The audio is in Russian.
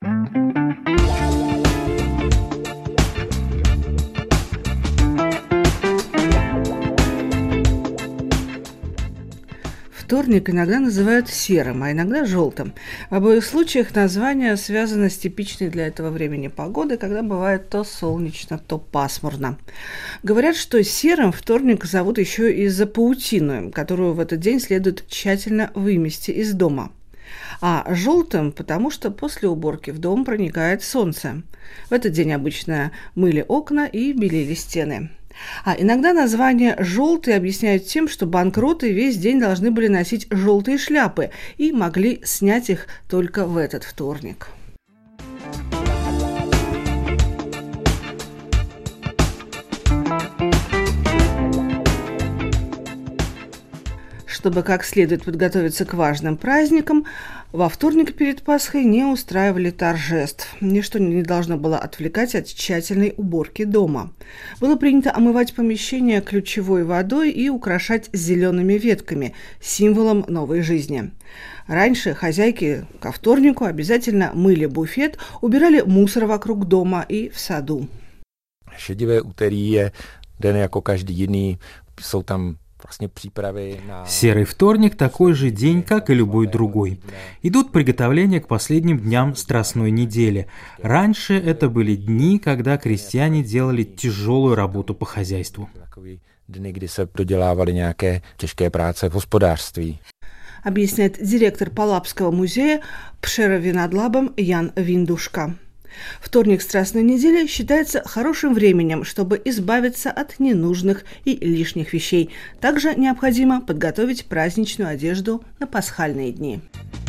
Вторник иногда называют серым, а иногда желтым. В обоих случаях название связано с типичной для этого времени погодой, когда бывает то солнечно, то пасмурно. Говорят, что серым вторник зовут еще из-за паутины, которую в этот день следует тщательно вымести из дома. А желтым, потому что после уборки в дом проникает солнце. В этот день обычно мыли окна и белили стены. А иногда название «желтый» объясняют тем, что банкроты весь день должны были носить желтые шляпы и могли снять их только в этот вторник. Чтобы как следует подготовиться к важным праздникам, во вторник перед Пасхой не устраивали торжеств. Ничто не должно было отвлекать от тщательной уборки дома. Было принято омывать помещение ключевой водой и украшать зелеными ветками, символом новой жизни. Раньше хозяйки ко вторнику обязательно мыли буфет, убирали мусор вокруг дома и в саду. Šedivé úterý je den jako každý jiný, jsou tam Серый вторник – такой же день, как и любой другой. Идут приготовления к последним дням Страстной недели. Раньше это были дни, когда крестьяне делали тяжелую работу по хозяйству. Dny, kdy se dodělávaly nějaké těžké práce v hospodářství. Объясняет директор Палапского музея Пшерове над Лабом Ян Виндушка. Вторник Страстной недели считается хорошим временем, чтобы избавиться от ненужных и лишних вещей. Также необходимо подготовить праздничную одежду на пасхальные дни.